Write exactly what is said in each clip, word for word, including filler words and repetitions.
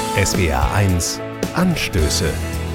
S W R eins Anstöße.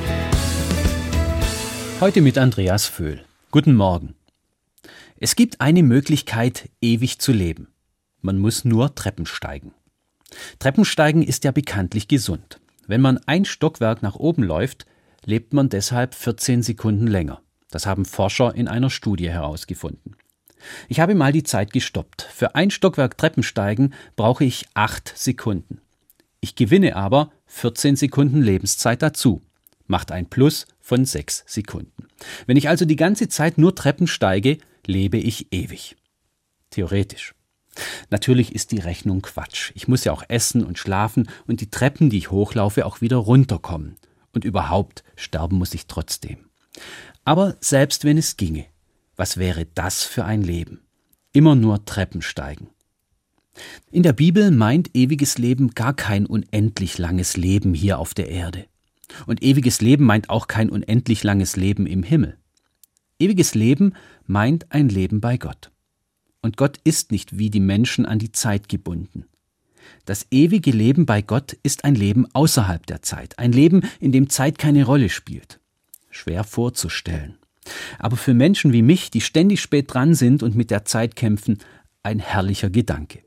Heute mit Andreas Vöhl. Guten Morgen. Es gibt eine Möglichkeit, ewig zu leben. Man muss nur Treppen steigen. Treppensteigen ist ja bekanntlich gesund. Wenn man ein Stockwerk nach oben läuft, lebt man deshalb vierzehn Sekunden länger. Das haben Forscher in einer Studie herausgefunden. Ich habe mal die Zeit gestoppt. Für ein Stockwerk Treppensteigen brauche ich acht Sekunden. Ich gewinne aber vierzehn Sekunden Lebenszeit dazu. Macht ein Plus von sechs Sekunden. Wenn ich also die ganze Zeit nur Treppen steige, lebe ich ewig. Theoretisch. Natürlich ist die Rechnung Quatsch. Ich muss ja auch essen und schlafen und die Treppen, die ich hochlaufe, auch wieder runterkommen. Und überhaupt, sterben muss ich trotzdem. Aber selbst wenn es ginge, was wäre das für ein Leben? Immer nur Treppen steigen. In der Bibel meint ewiges Leben gar kein unendlich langes Leben hier auf der Erde. Und ewiges Leben meint auch kein unendlich langes Leben im Himmel. Ewiges Leben meint ein Leben bei Gott. Und Gott ist nicht wie die Menschen an die Zeit gebunden. Das ewige Leben bei Gott ist ein Leben außerhalb der Zeit, ein Leben, in dem Zeit keine Rolle spielt. Schwer vorzustellen. Aber für Menschen wie mich, die ständig spät dran sind und mit der Zeit kämpfen, ein herrlicher Gedanke.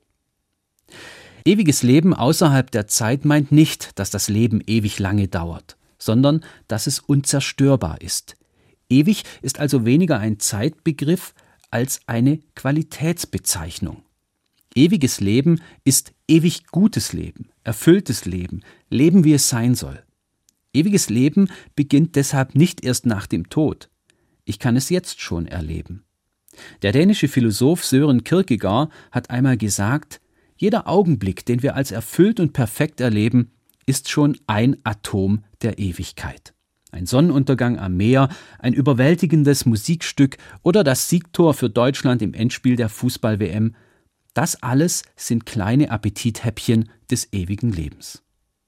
Ewiges Leben außerhalb der Zeit meint nicht, dass das Leben ewig lange dauert, sondern dass es unzerstörbar ist. Ewig ist also weniger ein Zeitbegriff als eine Qualitätsbezeichnung. Ewiges Leben ist ewig gutes Leben, erfülltes Leben, Leben, wie es sein soll. Ewiges Leben beginnt deshalb nicht erst nach dem Tod. Ich kann es jetzt schon erleben. Der dänische Philosoph Søren Kierkegaard hat einmal gesagt, jeder Augenblick, den wir als erfüllt und perfekt erleben, ist schon ein Atom der Ewigkeit. Ein Sonnenuntergang am Meer, ein überwältigendes Musikstück oder das Siegtor für Deutschland im Endspiel der Fußball-W M, das alles sind kleine Appetithäppchen des ewigen Lebens.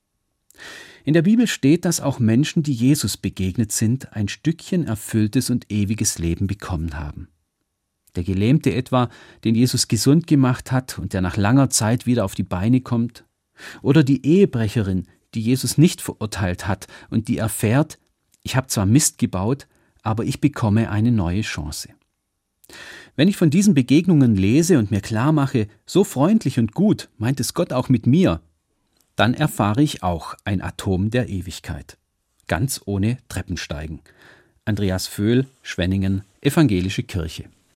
In der Bibel steht, dass auch Menschen, die Jesus begegnet sind, ein Stückchen erfülltes und ewiges Leben bekommen haben. Der Gelähmte etwa, den Jesus gesund gemacht hat und der nach langer Zeit wieder auf die Beine kommt. Oder die Ehebrecherin, die Jesus nicht verurteilt hat und die erfährt, ich habe zwar Mist gebaut, aber ich bekomme eine neue Chance. Wenn ich von diesen Begegnungen lese und mir klar mache, so freundlich und gut meint es Gott auch mit mir, dann erfahre ich auch ein Atom der Ewigkeit. Ganz ohne Treppensteigen. Andreas Vöhl, Schwenningen, Evangelische Kirche.